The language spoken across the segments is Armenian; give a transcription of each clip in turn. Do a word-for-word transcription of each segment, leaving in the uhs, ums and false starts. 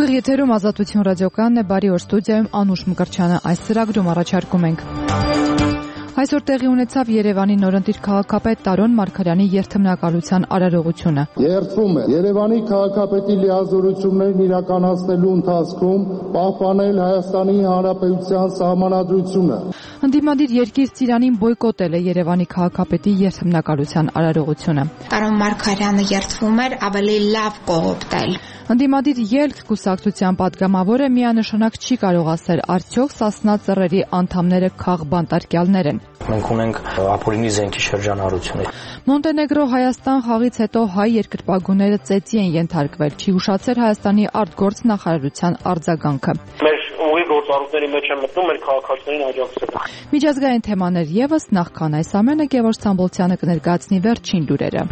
Ուղիղ եթերում Ազատություն ռադիոկայանն է, բարի օր, ստուդիայում Անուշ Մկրտչյանը։ Այս ծրագրում առաջարկում ենք այսօր տեղի ունեցավ Երևանի նորընտիր քաղաքապետ Տարոն Մարգարյանի երթմնակալության արարողությունը։ Երդվում է Երևանի քաղաքապետի լիազորություններն իրականացնելու ընթացքում պահպանել Հայաստանի Հանրապետության սահմանադրությունը։ Ընդդիմադիր երկիր Ծիրանին բոյկոտել է Երևանի քաղաքապետի երթմնակալության արարողությունը։ Տարոն Մարգարյանը երդվում էր ավելի լավ կողոպտել։ Ընդդիմադիր ելք կուսակցության պատգամավորը միանշանակ չի կարող ասել, արդյոք Սասնա ծռերի անդամները քաղբանտարկյալներ են։ Մենք ունենք ապօրինի զենքի շրջանառություն։ Մոնտենեգրո Հայաստան խաղից հետո հայ երկրպագուները ծեծի են ենթարկվել, չի ուշացել Հայաստանի արտգործ նախարարության արձագանքը։ Մեր ուղի գործառույթների մեջ է մտնում մեր քաղաքացիներին աջակցելը։ Միջազգային թեմաներ եւս, նախքան այս ամենը Գևորգ Ստամբոլցյանը կներկայացնի վերջին լուրերը։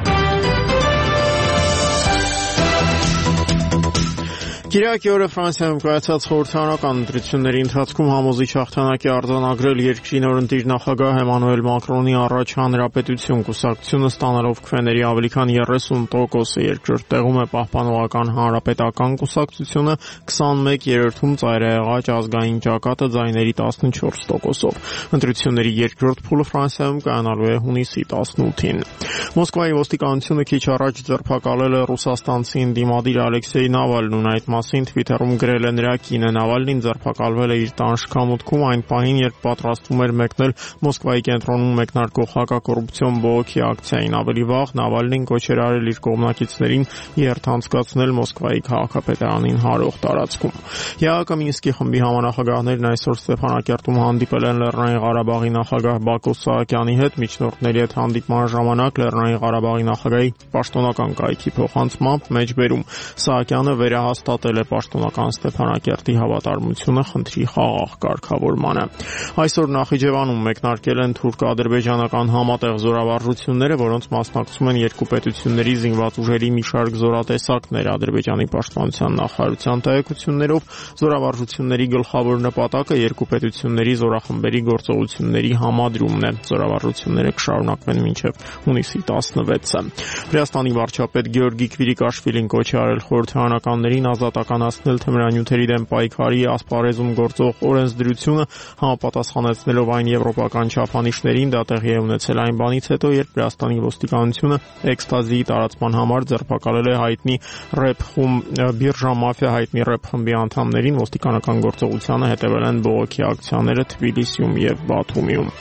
Կիրակի օրը Ֆրանսիայում կայացած խորհրդարանական ընտրությունների ընթացքում համոզիչ հաղթանակ է արձանագրել երկրի նորընտիր նախագահ Էմանուել Մակրոնի առաջ հանրապետություն կուսակցությունը, ստանալով քվեների ավելի քան երեսուն տոկոսը, երկրորդ տեղում է Պահպանողական հանրապետական կուսակցությունը քսանմեկ, երրորդում Ծայրահեղաճ ազգային ճակատը ձայների տասնչորս տոկոսով։ Ընտրությունների երկրորդ փուլը Ֆրանսիայում կայանալու է հունիսի տասնութին։ Մոսկվայի ոստիկանությունը քիչ առաջ ձերբակալել է ռուսաստանցի ընդդիմադիր Ալեքսեյ Նավալնուն, այդ մասին Թվիթերում գրել է նրա կինը։ Նավալնին ձերբակալվել է իր տան շքամուտքում այն պահին, երբ պատրաստվում էր մեկնել Մոսկվայի կենտրոնում մեկնարկող հակակոռուպցիոն բողոքի ակցիային։ Ավելի վաղ Նավալնին կոչ էր արել իր կողմնակիցներին երթ անցկացնել Մոսկվայի քաղաքապետարանին հարող տարածքում։ ԵԱՀԿ Մինսկի խմբի համանախագահներն այսօր Ստեփանակերտում հանդիպել են Լեռնային Ղարաբաղի նախագահ Բակո Սահակյանի հետ։ Միջնորդների հետ հանդիպման ժամանակ Լեռնային Ղարաբաղի նախագահի պաշտոնական կայքի փոխանցմամբ մեջբերում Սահակյանը վերահաստատել է պաշտոնական Ստեփանակերտի հավատարմությունը խնդրի խաղաղ կարգավորմանը։ Այսօր Նախիջևանում մեկնարկել են թուրք-ադրբեջանական համատեղ զորավարժությունները, որոնց մասնակցում են երկու պետությունների զինված ուժերի մի շարք զորատեսակներ։ Ադրբեջանի պաշտպանության նախարարության տեղեկություններով զորավարժությունների գլխավոր նպատակը երկու պետությունների զորախմբերի գործողությունների համադրումն է։ Զորավարժությունները կշարունակվեն մինչև հունիսի տասնվեցը։ Վրաստանի վարչապետ Գեորգի Քվիրիկաշվիլին կոչ է արել խորհրդարանականներին ազատականացնել թմրանյութերի դեմ պայքարի ասպարեզում գործող օրենսդրությունը, համապատասխանեցնելով այն եվրոպական չափանիշներին։ Դա տեղի է ունեցել այն բանից հետո, երբ Վրաստանի ոստիկանությունը էքստազիի տարածման համար ձերբակալել է հայտնի ռեփ խումբ բիրժա մաֆիա հայտնի ռեփ խմբի անդամներին։ Ոստիկանական գործողությանը հետևել են բողոքի ակցիաները Թբիլիսիում եւ Բաթումիում։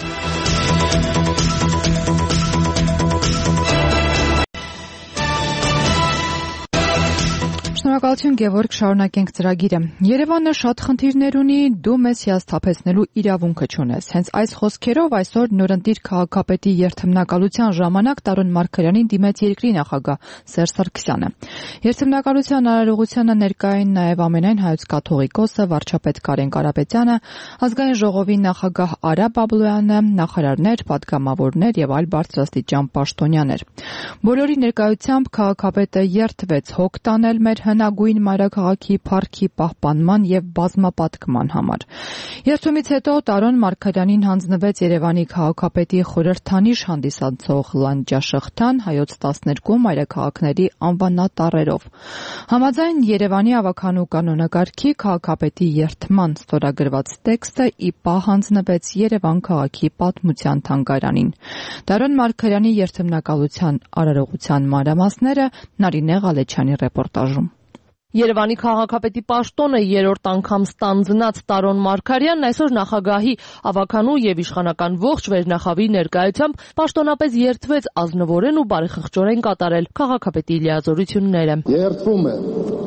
Շնորհակալություն Գևորգ, շարունակենք ծրագիրը։ Երևանը շատ խնդիրներ ունի, դու մեզ հիասթափեցնելու իրավունքը չունես։ Հենց այս խոսքերով այսօր նորընտիր քաղաքապետի երթմնակալության ժամանակ Տարոն Մարգարյանին դիմեց երկրի նախագահ Սերժ Սարգսյանը։ Երթմնակալության արարողությանը ներկա էին նաև ամենայն հայոց կաթողիկոսը, վարչապետ Կարեն Կարապետյանը, ազգային ժողովի նախագահ Արա Բաբլոյանը, նախարարներ, պատգամավորներ եւ այլ բարձրաստիճան պաշտոնյաներ։ Բոլորի ներկայությամբ քաղաքապետը երթվեց հոգ տանել մեր հնագույն մայրաքաղաքի փառքի պահպանման եւ բազմապատկման համար։ Երթումից հետո Տարոն Մարգարյանին հանձնվեց Երևանի քաղաքապետի խորհրդանիշ հանդիսացող լանջաշղթան հայոց տասներկու մայրաքաղաքների անվանատառերով։ Համաձայն Երևանի ավականու կանոնակարգի քաղաքապետի երթման ստորագրված տեքստը ի պահ հանձնվեց Երևան քաղաքի պատմության թանգարանին։ Տարոն Մարգարյանի երթմնակալության արարողության մանրամասները Նարինե Ղալեչյանի ռեպորտաժում։ Երևանի քաղաքապետի պաշտոնը երրորդ անգամ ստանձնած Տարոն Մարգարյանն այսօր նախագահի ավականու եւ իշխանական ողջ վերնախավի ներկայությամբ պաշտոնապես երդվեց ազնվորեն ու բարեխղճորեն կատարել քաղաքապետի լիազորությունները։ Երդվում է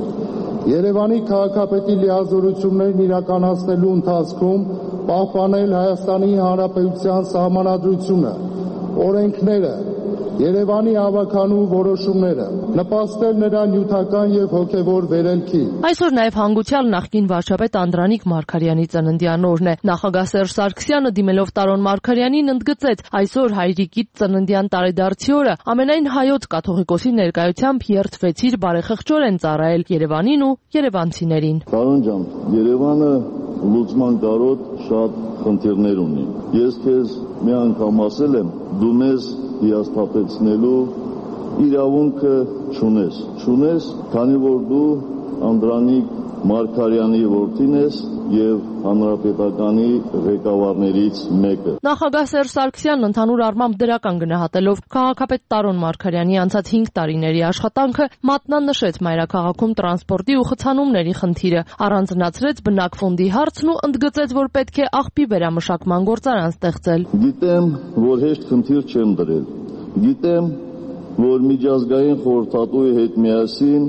Երևանի քաղաքապետի լիազորություններն իրականացնելու ընթացքում պահպանել Հայաստանի Հանրապետության սահմանադրությունը, օրենքները, Երևանի ավականու որոշումները, նպաստել նրա նյութական եւ հոգեվոր վերելքի։ Այսօր նաեւ հանգուցյալ նախկին վարչապետ Անդրանիկ Մարգարյանի ծննդյան օրն է։ Նախագահ Սերժ Սարգսյանը դիմելով Տարոն Մարգարյանին ընդգծեց, այսօր հայրիկի ծննդյան տարեդարձի օրը ամենայն հայոց կաթողիկոսի ներկայությամբ երդվեցիր բարեխղճորեն ծառայել Երևանին ու երևանցիներին։ Տարոն ջան, Երևանը լուծման կարոտ շատ խնդիրներ ունի։ Ես քեզ մի անգամ ասել եմ, դու մեզ հիասթափեցնելու իրավունքը չունես։ Չունես, քանի որ դու Անդրանիկ Մարգարյանի որդին ես եւ հանրապետականի ղեկավարներից մեկը։ Նախագահ Սերժ Սարգսյանն ընդհանուր առմամբ դրական գնահատելով քաղաքապետ Տարոն Մարգարյանի անցած հինգ տարիների աշխատանքը մատնանշեց մայրաքաղաքում տրանսպորտի ու խցանումների խնդիրը, առանձնացրեց բնակ ֆոնդի հարցն ու ընդգծեց, որ պետք է աղբի վերամշակման գործարան ստեղծել։ Գիտեմ, որ հեշտ խնդիր չեմ դրել։ Գիտեմ, որ միջազգային խորհրդատուի հետ միասին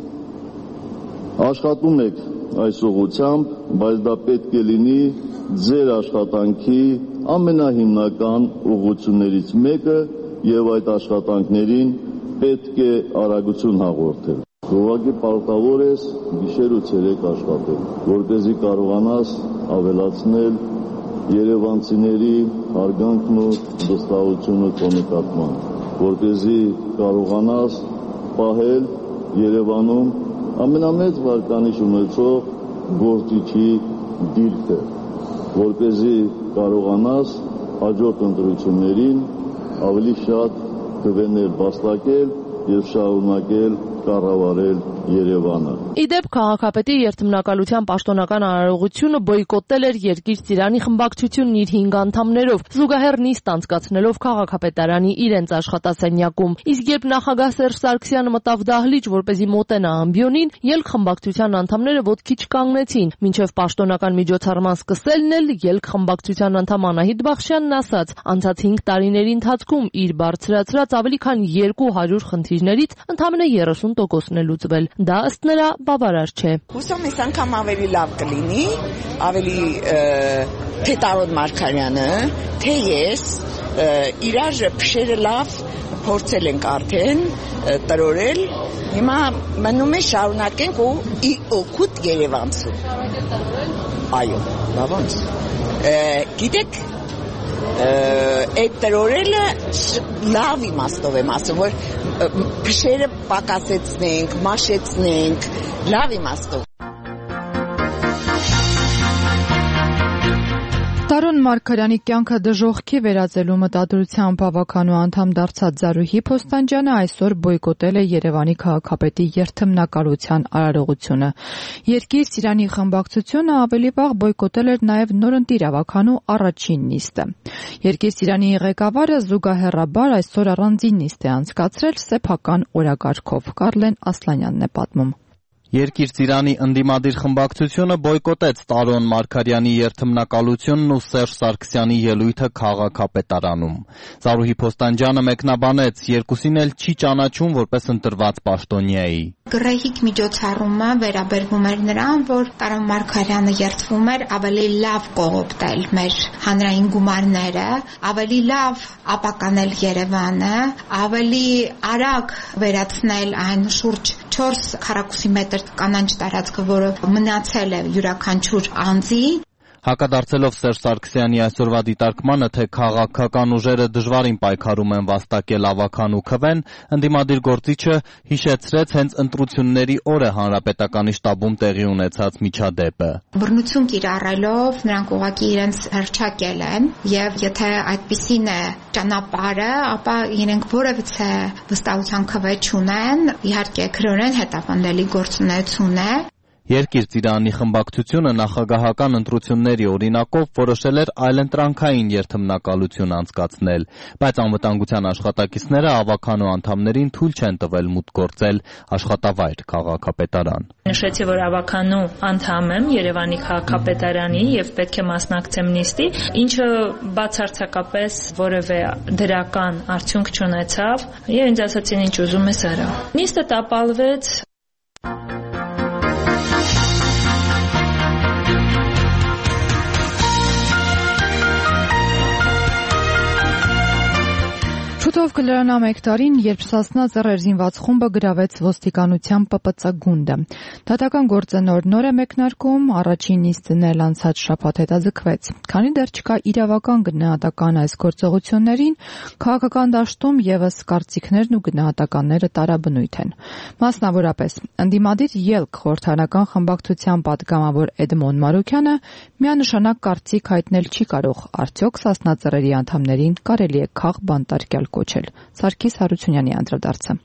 աշխատում եք այս ուղղությամբ, բայց դա պետք է լինի ձեր աշխատանքի ամենահիմնական ուղղություններից մեկը եւ այդ աշխատանքներին պետք է արագություն հաղորդել։ Ուղղակի պարտավոր ես գիշեր ու ցերեկ աշխատել, որպեսզի կարողանաս ավելացնել երևանցիների հարգանքն ու վստահությունը քո նկատմամբ, որպեսզի կարողանաս պահել Երևանում ամենամեծ վարկանիշ ունեցող գործիչի դիրքը, որպեսզի կարողանաս հաջորդ ընտրություններին ավելի շատ քվեներ վաստակել եւ շարունակել կառավարել Երևանը։ Իդեպ քաղաքապետի երթմնակալության պաշտոնական արարողությունը բոյկոտել էր Երկիր Ծիրանի խմբակցությունն իր հինգ անդամներով, զուգահեռ նիստ անցկացնելով քաղաքապետարանի իրենց աշխատասենյակում։ Իսկ երբ նախագահ Սերժ Սարգսյանը մտավ դահլիճ, որպեսզի մոտենա ամբիոնին, ելք խմբակցության անդամները ոտքի չկանգնեցին, մինչև պաշտոնական միջոցառման սկսելն էլ ելք խմբակցության անդամ Անահիտ Բախշյանն ասաց, անցած հինգ տարիների ընթացքում իր բարձրացրած ավելի քան երկու հարյուր խնդիրներից ընդամենը երեսուն տոկոսն է լուծվել։ Դա ըստ նրա բավարար չէ։ Հուսամ այս անգամ ավելի լավ կլինի, ավելի թե Տարոն Մարգարյանը, թե ես իրար փշերը լավ փորձել ենք արդեն տրորել, հիմա մնում է շարունակենք ու ի օգուտ Երևանցու։ Այո, բա ոնց։ Գիտեք, այդ տրորելը լավ իմաստով եմ ասում, որ փշերը պակասեցնենք, մաշեցնենք, լավ իմաստով։ Տարոն Մարգարյանի կյանքը դժոխքի վերածելու մտադրությամբ հավաքանու անդամ դարձած Զարուհի Փոստանջյանը այսօր բոյկոտել է Երևանի քաղաքապետի երթմնակալության արարողությունը։ Երկիր Ծիրանի խմբակցությունը ավելի վաղ բոյկոտել էր նաև նորընտիր հավաքանու առաջին նիստը։ Երկիր Ծիրանի ղեկավարը զուգահեռաբար այսօր առանձին նիստ է անցկացրել սեփական օրակարգով։ Կարլեն Ասլանյանն է պատմում։ Երկիր Ծիրանի ընդդիմադիր խմբակցությունը բոյկոտեց Տարոն Մարգարյանի երթմնակալությունն ու Սերժ Սարգսյանի ելույթը քաղաքապետարանում։ Զարուհի Փոստանջյանը մեկնաբանեց, երկուսին էլ չի ճանաչում որպես ընտրված պաշտոնյայի։ Գռեհիկ միջոցառումը վերաբերվում էր նրան, որ Տարոն Մարգարյանը երթվում էր ավելի լավ կողոպտել մեր հանրային գումարները, ավելի լավ ապականել Երևանը, ավելի արագ վերացնել այն շուրջ չորս քառակուսի մետր կանանչ տարածքը, որը մնացել է յուրաքանչյուր անձի։ Հակադարձելով Սերժ Սարգսյանի այսօրվա դիտարկմանը, թե քաղաքական ուժերը դժվարին պայքարում են վաստակել ավաքանու քվեն, ընդդիմադիր գործիչը հիշեցրեց հենց ընտրությունների օրը հանրապետականի շտաբում տեղի ունեցած միջադեպը։ Բռնություն կիրառելով նրանք ուղղակի իրենց հռչակել են, եւ եթե այդպիսին է ճանապարհը, ապա իրենք որևիցե վստահության քվե չունեն, իհարկե քրորեն հետապնդելի գործունեություն է։ Երկիր Ծիրանի խմբակցությունը նախագահական ընտրությունների օրինակով որոշել էր այլընտրանքային երթմնակալություն անցկացնել, բայց անվտանգության աշխատակիցները ավաքանու անդամներին թույլ չեն տվել մուտք գործել աշխատավայր քաղաքապետարան։ Նշեցի, որ ավաքանու անդամ եմ Երևանի քաղաքապետարանի եւ պետք է մասնակցեմ նիստի, ինչը բացարձակապես որևէ դրական արդյունք չունեցավ, եւ ինձ ասացին ինչ ուզում ես արա։ Նիստը տապալվեց։ Շուտով կլրանա մեկ տարին, երբ Սասնա Ծռեր զինված խումբը գրավեց ոստիկանության Պ Պ Ծ գունդը։ Դատական գործը նոր-նոր է մեկնարկում, առաջին նիստն էլ անցած շաբաթ հետաձգվեց։ Քանի դեռ չկա իրավական գնահատական այս գործողություններին, քաղաքական դաշտում եւս կարծիքներն ու գնահատականները տարաբնույթ են։ Մասնավորապես, ընդդիմադիր ելք խորհրդարանական խմբակցության պատգամավոր Էդմոն Մարուքյանը միանշանակ կարծիք հայտնել չի կարող, արդյոք Սասնա Ծռերի անդամներին կարելի է քաղ բանտարկյալ կոչել։ Սարգիս Հարությունյանի անդրադարձը։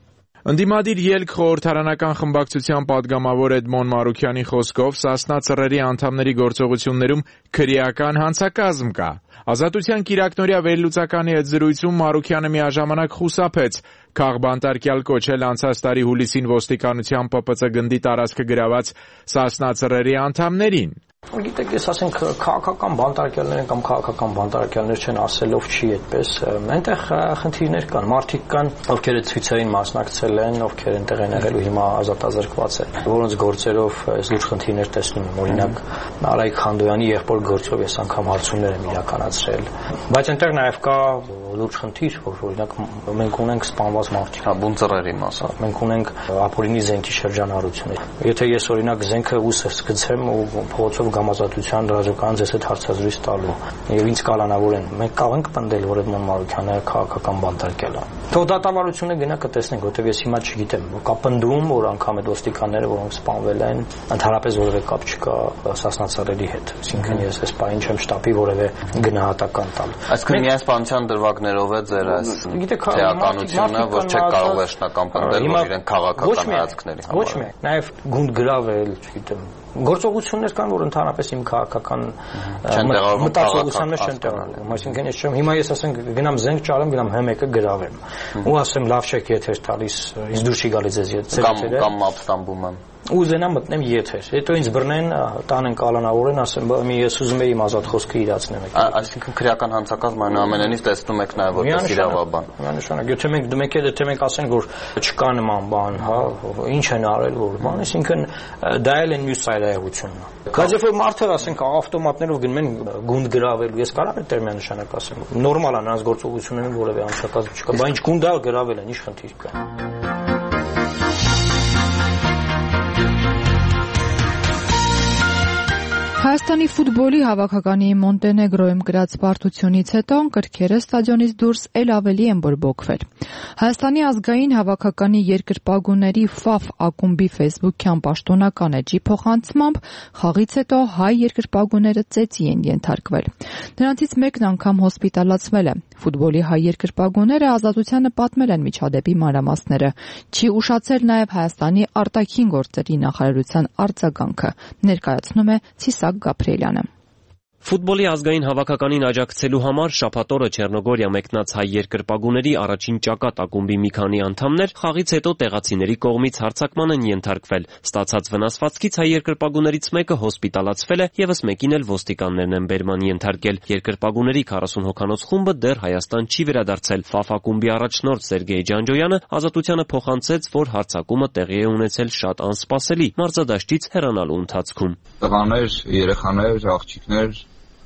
Ընդդիմադիր ելք խորհրդարանական խմբակցության պատգամավոր Էդմոն Մարուքյանի խոսքով Սասնա ծռերի անդամների գործողություններում քրեական հանցակազմ կա։ Ազատության կիրակնօրյա վերլուծականի հետ զրույցում Մարուքյանը միաժամանակ խուսափեց քաղբանտարկյալ կոչել անցած տարի հուլիսին ոստիկանության Պ Պ Ց գնդի տարածքը գրաված Սասնա ծռերի անդամներին։ Գիտեք, ես ասենք քաղաքական բանտարկյալներ են կամ քաղաքական բանտարկյալներ չեն, ասելով չի այդպես։ Այնտեղ խնդիրներ կան, մարդիկ կան, ովքեր ցույցերին մասնակցել են, ովքեր այնտեղ են եղել ու հիմա ազատազրկված են, որոնց գործերով այս լուրջ խնդիրներ տեսնում եմ, օրինակ Արայիկ Խանդոյանի եղբոր գործով ես անգամ հարցումներ եմ իրականացրել։ Բայց այնտեղ նաև կա լուրջ խնդիր, որ օրինակ մենք ունենք սպանված մարդիկ, հա, բուն ծռերի մասը։ Մենք ունենք ապօրինի զենքի շրջանառություն։ Եթե ես օրինակ զենքը ուսս գցեմ ու փողոցով գամազատության դրաժական ձեզ հետ հարցազրույց տալու եւ ինձ կալանավորեն, մենք կարող ենք պնդել, որ Էդմոն Մարուքյանը քաղաքական բանտարկյալ է։ Թող դատավարությունը գնա կտեսնենք, որտեղ ես հիմա չգիտեմ, կա պնդում, որ անգամ այդ ոստիկանները, որոնք սպանվել են, ընդհանրապես որևէ կապ չկա Սասնա ծռերի հետ։ Այսինքն ես այս պահին չեմ շտապի որևէ գնահատական տալ։ Այսինքն միայն սպանության դրվագներով է ձեր այս թեականությունը, որ չեք կարող վերջնական պնդել, որ իրենք քաղաքական հայացքների համար։ Ոչ միայն, նաև գունդ գրավել, չգիտեմ, գործողություններ կան, որ ընդհանրապես իմ քաղաքական մտածողության մեջ չեն տեղավորվում։ Այսինքն ես չեմ, հիմա ես ասենք գնամ զենք ճարեմ, գնամ հ մեկը գրավեմ։ Ու ասեմ լավ չեք եթեր տալիս, ինձ դուր չի գալիս ձեզ եթերը։ Կամ ապստամբում եմ։ Ու զենա մտնեմ եթեր։ Հետո ինձ բռնեն, տանեն կալանավորեն, ասեմ, մի ես ուզում եմ իմ ազատ խոսքը իրացնեմ։ Այսինքն քրեական հանցակազմ այնուամենայնիվ տեսնում եք նաև որպես իրավաբան։ Միանշանակ, եթե մենք մենք եթե մենք ասենք, որ չկա նման բան, հա, ինչ են արել, որ բան, այսինքն դա էլ են մյուս ծայրահեղությունն է։ Բայց երբ որ մարդը ասենք ավտոմատներով գնում են գունդ գրավելու, ես կարող եմ տերմինանշանակ ասեմ, նորմալ է նրանց գործողություններում որևէ հանցակազմ չկա, բայց ինչ գունդա գրավել են, ինչ խնդիր կա։ Հայաստանի ֆուտբոլի հավաքականի Մոնտենեգրոյում գրած պարտությունից հետո կրքերը ստադիոնից դուրս էլ ավելի են բորբոքվել։ Հայաստանի ազգային հավաքականի երկրպագուների Ֆ Ա Ֆ ակումբի ֆեյսբուքյան պաշտոնական էջի փոխանցմամբ խաղից հետո հայ երկրպագուները ծեծի են ենթարկվել։ Նրանցից մեկն անգամ հոսպիտալացվել է։ Ֆուտբոլի հայ երկրպագուները ազատությանը պատմել են միջադեպի մանրամասները։ Չի ուշացել նաև Հայաստանի արտաքին գործերի նախարարության արձագանքը, ներկայացնում է Ցիսակ Գաբրիելյանը։ Ֆուտբոլի ազգային հավաքականին աջակցելու համար շաբաթ օրը Չեռնոգորիա մեկնած հայ երկրպագուների առաջին ճակատ ակումբի մի քանի անդամներ խաղից հետո տեղացիների կողմից հարձակման են ենթարկվել։ Ստացած վնասվածքից հայ երկրպագուներից մեկը հոսպիտալացվել է, եւս մեկին էլ ոստիկաններն են բերման ենթարկել։ Երկրպագուների քառասուն հոգանոց խումբը դեռ Հայաստան չի վերադարձել։ Ֆ Ա Ֆ ակումբի առաջնորդ Սերգեյ Ջանջոյանը ազատությանը փոխանցեց, որ հարձակումը տեղի է ունեցել շատ անսպասելի մարզադաշտից հեռանալու ընթացքում։ Տղաներ, երեխաներ, աղջիկներ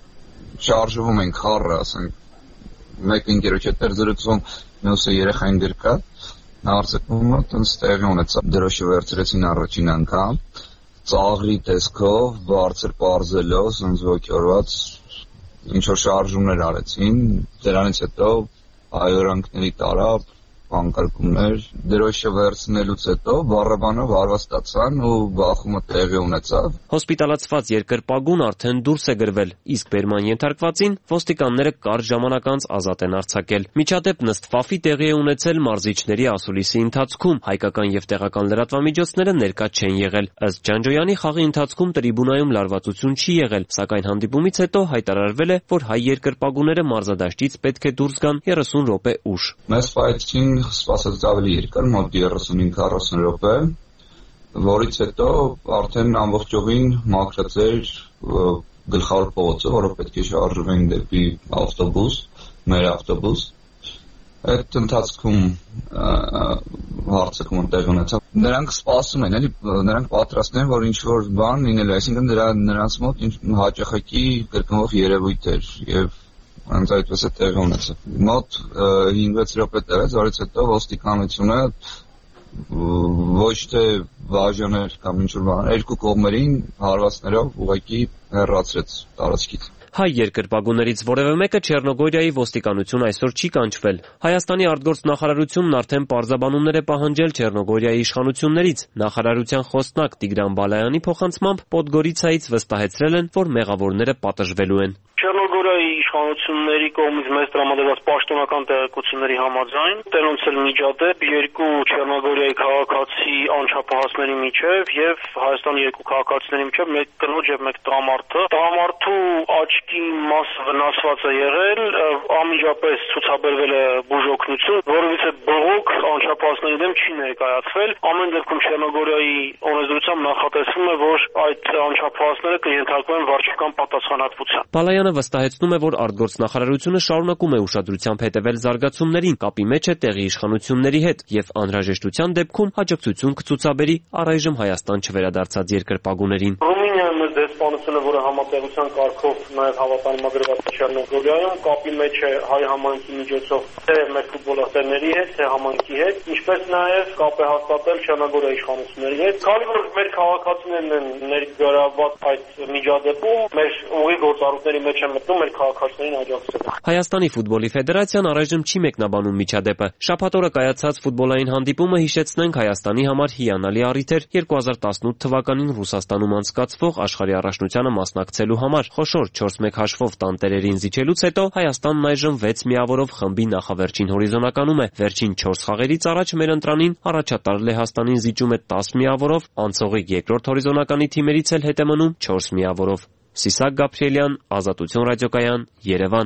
շարժվում են խառը, ասենք մեկ ընկերոջ հետ էր զրուցում, մյուսը երեխային գրկա, հարձակումը տենց տեղի ունեցավ, դրոշը վերցրեցին առաջին անգամ, ծաղրի տեսքով, բարձր պարզելով, սենց ոգևորված ինչ-որ շարժումներ արեցին, դրանից հետո այորանքների տարավ, անկարգումներ, դրոշը վերցնելուց հետո բառաբանով հարված ստացան ու բախումը տեղի ունեցավ։ Հոսպիտալացված երկրպագուն արդեն դուրս է գրվել, իսկ բերման ենթարկվածին ոստիկանները կարճ ժամանակ անց ազատ են արձակել։ Միջադեպն ըստ Ֆ Ա Ֆ-ի տեղի է ունեցել մարզիչների ասուլիսի ընթացքում, հայկական եւ տեղական լրատվամիջոցները ներկա չեն եղել։ Ըստ Ջանջոյանի խաղի ընթացքում տրիբունայում լարվածություն չի եղել, սակայն հանդիպումից հետո հայտարարվել է, որ հայ երկրպագուները մարզադաշտից պետք է դուրս գան երեսուն րոպե ուշ։ Մեզ պայթին սպասած ավելի երկար, մոտ երեսունհինգ քառասուն րոպե, որից հետո արդեն ամբողջովին մաքրած էր գլխավոր փողոցը, որը պետք է շարժվեն դեպի ավտոբուս, մեր ավտոբուս։ Այդ ընթացքում հարձակումը տեղի ունեցավ։ Նրանք սպասում են, էլի, նրանք պատրաստ են, որ ինչ-որ բան լինելու է, այսինքն նրանց մոտ հաճախակի կրկնվող երևույթ էր եւ Անց այդպես է տեղի ունեցավ։ Մոտ հինգ-վեց րոպե տևեց, որից հետո ոստիկանությունը ոչ թե բաժաներ կամ ինչ-որ բան, երկու կողմերին հարվածներով ուղղակի հեռացրեց տարածքից։ Հայ երկրպագուներից որևէ մեկը Չեռնոգորիայի ոստիկանություն այսօր չի կանչվել։ Հայաստանի արտգործնախարարությունն արդեն պարզաբանումներ է պահանջել Չեռնոգորիայի իշխանություններից։ Նախարարության խոսնակ Տիգրան Բալայանի փոխանցմամբ Պոդգորիցայից վստահեցրել են, որ մեղավորները պատժվելու են։ Չեռնոգորիայի իշխանությունների կողմից մեզ տրամադրված պաշտոնական տեղեկությունների համաձայն տենոնց էլ միջադեպ երկու Չեռնոգորիայի քաղաքացի անչափահասների միջև եւ Հայաստանի երկու քաղաքացիների միջև մեկ կնոջ եւ մեկ տղամարդը տղամարդու աչքի մասը վնասված է եղել, անմիջապես ցուցաբերվել է բուժօգնություն, որովհետեւ բողոք անչափահասների դեմ չի ներկայացվել։ Ամեն դեպքում Չեռնոգորիայի օրենսդրությամբ նախատեսվում է, որ այդ անչափահասները կենթարկվեն վարչական պատասխանատվության։ Բալայանը վստահեցնում է, որ արտգործնախարարությունը շարունակում է ուշադրությամբ հետևել զարգացումներին, կապի մեջ է տեղի իշխանությունների հետ եւ անհրաժեշտության դեպքում աջակցություն կցուցաբերի առայժմ Հայաստան չվերադարձած երկրպագուներին։ Ռումինիայում մեծ դեսպանությունը, որը համատեղության կարգով նաեւ հավատարմագրված է Չեռնոգորիայում, կապի մեջ է հայ համայնքի միջոցով թե մեր ֆուտբոլասերների հետ, թե համայնքի հետ, ինչպես նաեւ կապ է հաստատել Չեռնոգորիայի իշխանությունների հետ։ Քանի որ մեր քաղաքացիներն են ներգրավված այդ միջադեպում, մեր ուղի գործառույթների մեջ է մտնում մեր քաղաքացիներին աջակցել։ Հայաստանի ֆուտբոլի ֆեդերացիան առայժմ չի մեկնաբանում միջադեպը։ Շաբաթ օրը կայացած ֆուտբոլային հանդիպումը, հիշեցնենք, Հայաստանի համար հիանալի առիթ էր երկու հազար տասնութ թվականին Ռուսաստանում անցկացվող աշխարհի առաջնությանը մասնակցելու համար։ Խոշոր չորս մեկ հաշվով տանտերերին զիջելուց հետո Հայաստանն այժմ վեց միավորով խմբի նախավերջին հորիզոնականում է։ Վերջին չորս խաղերից առաջ մեր ընտրանին առաջատար Լեհաստանին զիջում է տասը միավորով, անցողիկ երկրորդ հորիզոնականի թիմերից էլ հետ է մնում չորս միավորով։ Սիսակ Գաբրիելյան, Ազատություն ռադիոկայան, Երևան։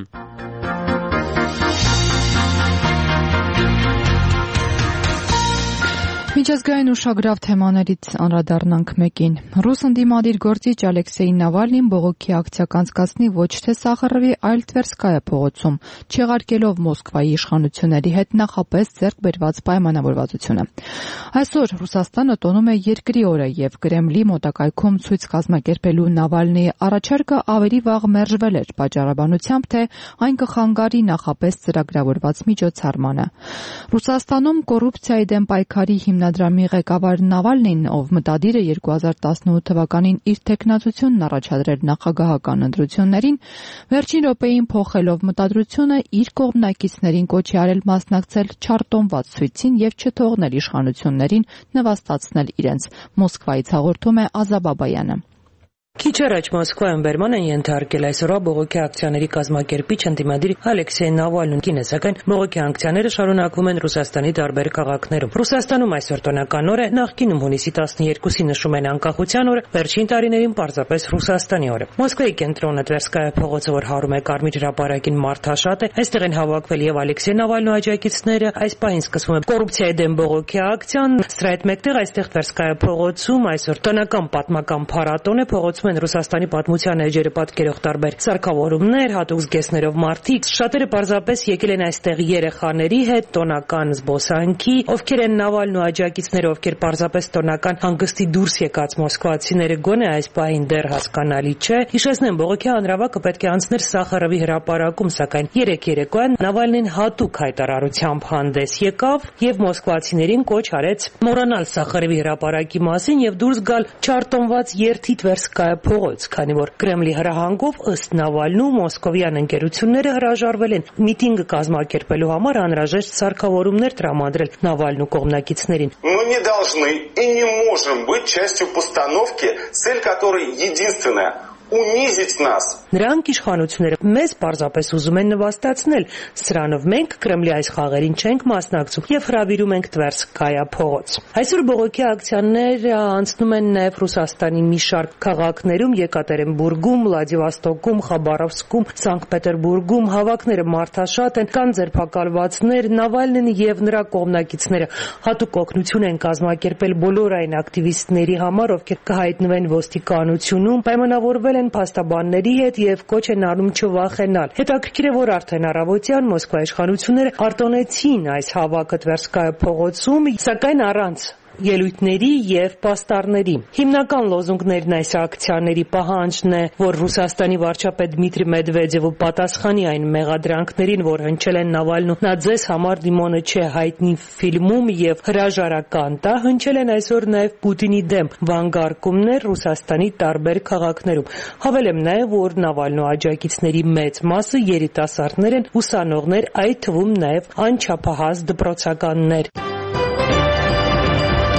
Միջազգային ուշագրավ թեմաներից անդրադառնանք մեկին։ Ռուս ընդդիմադիր գործիչ Ալեքսեյ Նավալնին բողոքի ակցիա կանցկացնի ոչ թե Սախարովի, այլ Տվերսկայա փողոցում, չեղարկելով Մոսկվայի իշխանությունների հետ նախապես ձեռք բերված պայմանավորվածությունը։ Այսօր Ռուսաստանը տոնում է երկրի օրը եւ Կրեմլի մոտակայքում ցույց կազմակերպելու Նավալնիի առաջարկը ավելի վաղ մերժվել էր պատճառաբանությամբ, թե այն կխանգարի նախապես ծրագրավորված միջոցառմանը։ Ռուսաստանում կոռուպցիայի դեմ պայքարի հիմնադրամի ղեկավար Նավալնին, ով մտադիր է երկու հազար տասնութ թվականին իր թեկնածությունն առաջադրել նախագահական ընտրություններին, վերջին րոպեին փոխելով մտադրությունը իր կողմնակիցներին կոչ է արել մասնակցել չարտոնված ցույցին եւ չթողնել իշխանություններին նվաստացնել իրենց։ Մոսկվայից հաղորդում է Ազաբաբայանը։ Քիչ առաջ Մոսկվայում բերման են ենթարկել այսօրվա բողոքի ակցիաների կազմակերպիչ ընդդիմադիր Ալեքսեյ Նավալնին, սակայն բողոքի ակցիաները շարունակվում են Ռուսաստանի տարբեր քաղաքներում։ Ռուսաստանում այսօր տոնական օր է, նախկինում հունիսի տասներկուսին նշում են անկախության օրը, վերջին տարիներին պարզապես Ռուսաստանի օրը։ Մոսկվայի կենտրոնը Տվերսկայա փողոցը, որ հարում է Կարմիր հրապարակին, մարդաշատ է, այստեղ են հավաքվել եւ Ալեքսեյ Նավալնու աջակիցները։ Այս պահին սկսվում է կոռուպցիայի դեմ բողոքի ակցիան, սրա հետ մեկտեղ այստեղ Տվերսկայա փողոցում այսօր տոնական պատմական փառատոն է, փողոցում են Ռուսաստանի պատմության էջերը պատկերող տարբեր սարքավորումներ, հատուկ զգեստներով մարդիկ։ Շատերը պարզապես եկել են այստեղ երեխաների հետ տոնական զբոսանքի, ովքեր են Նավալնու աջակիցները, ովքեր պարզապես տոնական հանգստի դուրս եկած մոսկվացիները, գոնե այս պահին դեռ հասկանալի չէ։ Հիշեցնեմ, բողոքի հանրավակը պետք է անցներ Սախարովի հրապարակում, սակայն երեք երեկոյան Նավալնին հատուկ հայտարարությամբ հանդես եկավ եւ մոսկվացիներին կոչ արեց մոռանալ Սախարովի հրապարակի մասին եւ դուրս գալ չարտոնված երթի Տվերսկայա փողոց, քանի որ Կրեմլի հրահանգով ըստ Նավալնու մոսկովյան ընկերությունները հրաժարվել են միտինգը կազմակերպելու համար անհրաժեշտ սարքավորումներ տրամադրել Նավալնու կողմնակիցներին։ Мы не должны и не можем быть частью постановки, цель которой единственная унизить нас. Նրանք իշխանությունները մեզ պարզապես ուզում են նվաստացնել, սրանով մենք Կրեմլի այս խաղերին չենք մասնակցում եւ հրավիրում ենք Տվերսկայա փողոց։ Այսօր բողոքի ակցիաները անցնում են նաեւ Ռուսաստանի մի շարք քաղաքներում՝ Եկատերինբուրգում, Վլադիվոստոկում, Խաբարովսկում, Սանկտ Պետերբուրգում։ Հավաքները մարդաշատ են, կան ձերբակալվածներ, Նավալնին եւ նրա կողմնակիցները հատուկ օգնություն են կազմակերպել բոլոր այն ակտիվիստների համար, ովքեր կհայտնվեն ոստիկանությունում, պայմանավորվել են փաստաբանների հետ եւ կոչ են անում չվախենալ։ Հետաքրքիր է, որ արդեն առավոտյան Մոսկվայի իշխանությունները արտոնեցին այս հավաքը Տվերսկայա փողոցում, սակայն առանց ելույթների եւ պաստառների։ Հիմնական լոզունգներն այս ակցիաների պահանջն է, որ Ռուսաստանի վարչապետ Դմիտրի Մեդվեդևը պատասխանի այն մեղադրանքներին, որ հնչել են Նավալնու «Նա ձեզ համար դիմոնը չէ» հայտնի ֆիլմում եւ հրաժարական տա, հնչել են այսօր նաեւ Պուտինի դեմ վանգարկումներ Ռուսաստանի տարբեր քաղաքներում։ Հավելեմ նաեւ, որ Նավալնու աջակիցների մեծ մասը երիտասարդներ են, ուսանողներ, այդ թվում նաեւ անչափահաս դպրոցականներ։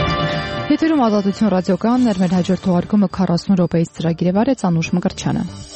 Եթերում Ազատություն ռադիոկայանն էր, մեր հաջորդ թողարկումը քառասուն րոպեից ծրագիր է վարեց Անուշ Մկրտչյանը։